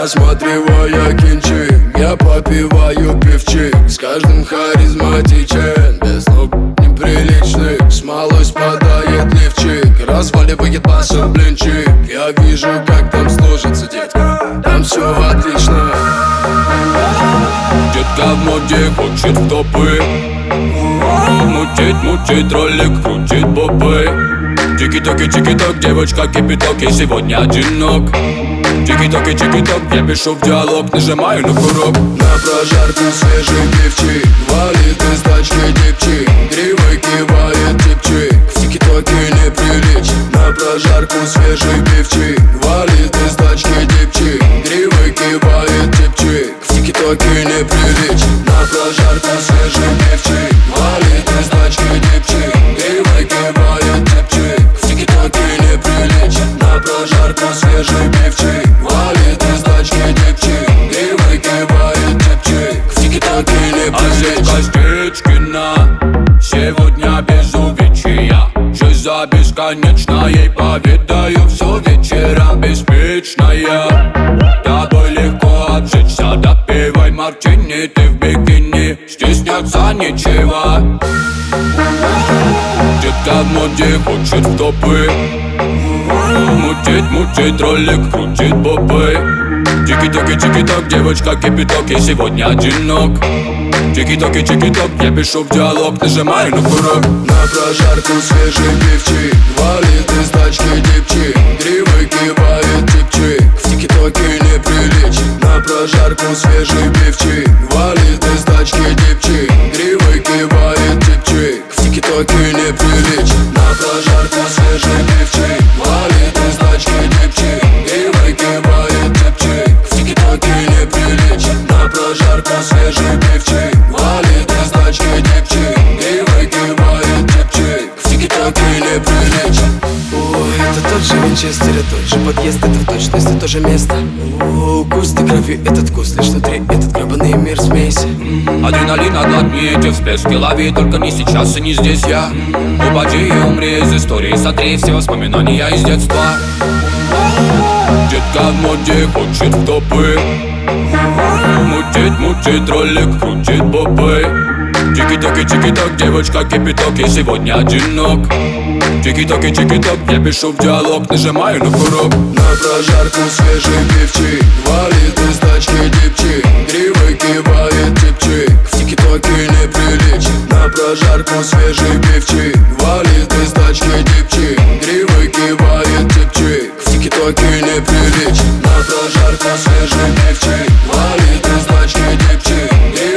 Просматривая кинчик, я попиваю пивчик. С каждым харизматичен, без ног неприличных. С малой спадает лифчик, разваливает баса блинчик. Я вижу, как там сложится, детка, там все отлично. Детка в моде, хочет в топы. Мутит ролик, крутит попы. Тики-токи-тики-ток, девочка кипяток, и сегодня одинок. Тики-токи-тики-ток, я пишу в диалог, нажимаю на курок. На прожарку свежий пивчик, валит из тачки дипчик. Криво кивает типчик, в тики-токе неприлично. На прожарку свежий пивчик, валит из тачки дипчик. Криво кивает типчик, в тики-токе неприлично. На прожарку свежий пивчик, валит из тачки дипчик. Криво кивает типчик, в тики-токе неприлично. На прожарку свежий пивчик, валит из тачки дипчик. Криво кивает типчик, в тики-токе неприлично. Стечкина сегодня без увечья. Жизнь за бесконечно, ей поведаю все вечером беспечная. Тобой легко обжечься, допивай мартини. Ты в бикини, стесняться нечего. Детка в моде, хочет в топы. Мутит ролик, крутит попы. Тики-токи-тики-ток, девочка кипяток, и сегодня одинок. Тики-токи-тики-ток, я пишу в диалог, нажимаю на курок. На прожарку свежий пивчик, валит из тачки дипчик. Криво кивает типчик, в тики-токе неприлично. На прожарку свежий пивчик, валит из тачки дипчик. Криво кивает типчик, в тики-токе неприлично. На прожарку свежий пивчик, валит из тачки дипчик. Криво кивает типчик, в тики-токе неприлично. На прожарку свежий пивчик, валит из тачки дипчик. Криво кивает типчик, в тики-токе неприлично. Ой, это тот же Винчестер, и тот же подъезд, это в точности то же место. Густой крови этот вкус, лишь внутри этот гребаный мир смесь. Адреналин глотни эти всплески, лови, только не сейчас и не здесь я. Упади и умри из истории, сотри все воспоминания из детства. Детка в моде, хочет в топы. Мутит ролик, крутит попы. Тики-токи-тики-ток, девочка кипяток, и сегодня одинок. Тики-токи-тики-ток, я пишу в диалог, нажимаю на курок. На прожарку свежий пивчик, валит из тачки дипчик. Криво кивает типчик, в тики-токе неприлично. На прожарку свежий пивчик, валит из тачки дипчик. Криво кивает типчик, в тики-токе неприлично. На прожарку свежий пивчик, валит из тачки дипчик.